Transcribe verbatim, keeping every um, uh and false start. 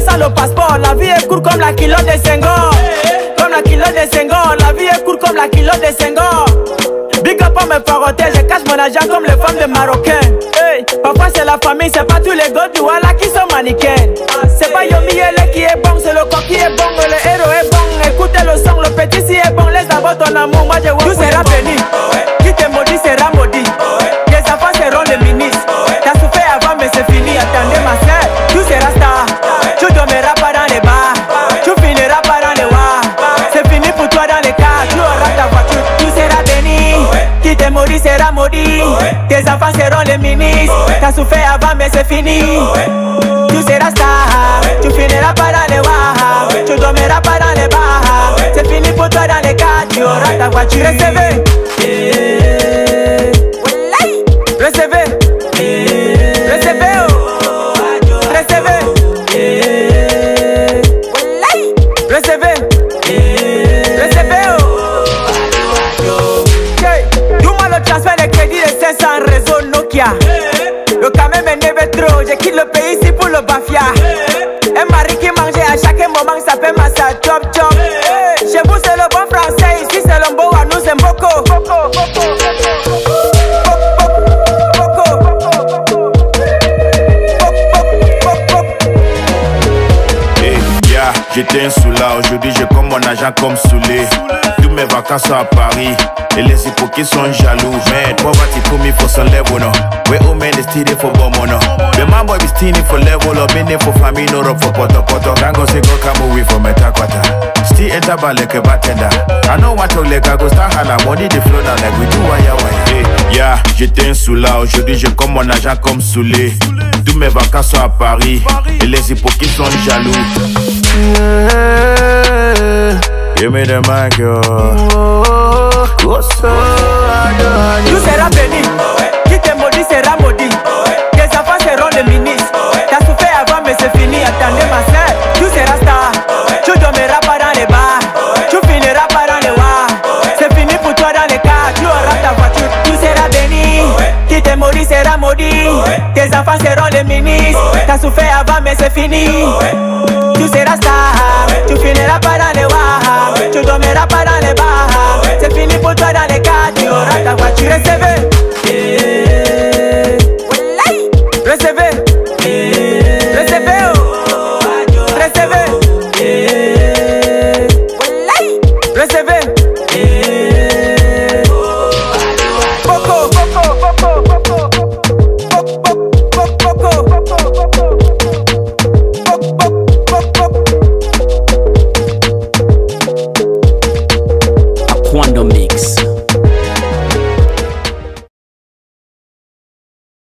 sans le passeport. La vie est courte comme la culotte de Senghor. Comme la culotte de Senghor. La vie est courte comme la culotte de Senghor. Big up à mes parotés, je cache mon argent comme les femmes de Marocains. Hey, parfois c'est la famille, c'est pas tous les gars du Walla qui sont mannequins. C'est pas Yomi Ele qui est bon, c'est le corps qui est bon, le héros est bon. Écoutez le son, le petit si est bon, laisse d'abord ton amour, moi je vois. Tout sera béni, qui te maudit sera maudit. Les enfants seront les ministres. T'as souffert avant mais c'est fini, attendez ma soeur. Tout sera star, tu dormiras pas dans les bars, tu finiras pas dans les wars. C'est fini pour toi dans les cars, tu auras ta voiture, tout sera béni. Qui te maudit sera maudit. Tes enfants seront les ministres. T'as souffert avant mais c'est fini. Tu seras star, tu finiras pas dans les wars, tu dormiras pas dans les bars. C'est fini pour toi dans les cars, tu auras ta voiture. Recevez, recevez, recevez, oh, recevez, recevez, recevez, oh. Dis-moi le transfert de crédit de cinq cents réseau Nokia. Le camion m'énerve trop, je quitte le pays ici pour le bafia. Un mari qui mangeait à chaque moment, ça fait massa chop chop. Chez vous c'est le bon français, ici c'est le beau, à nous c'est Mboko. J'étais un soula, aujourd'hui je comme mon agent comme Soulé. Tous mes vacances sont à Paris et les hypocrites sont jaloux. Man, poverty put me for some level no. We all men is stealing for bomono. The man boy be stealing for level up, been for family, no up for poto poto. Tango say go come away from Metaquata. Still enter by like a bartender. I know what to like, I go start hala money the flow down like we do wire wire. Hey, yeah, j'étais un soula, aujourd'hui je comme mon agent comme Soulé. Tous mes vacances sont à Paris et les hypocrites sont jaloux. Give me the mic, yo. Tout sera béni, qui te maudit sera maudit. Tes enfants seront les ministres. T'as souffert avant mais c'est fini, attendez ma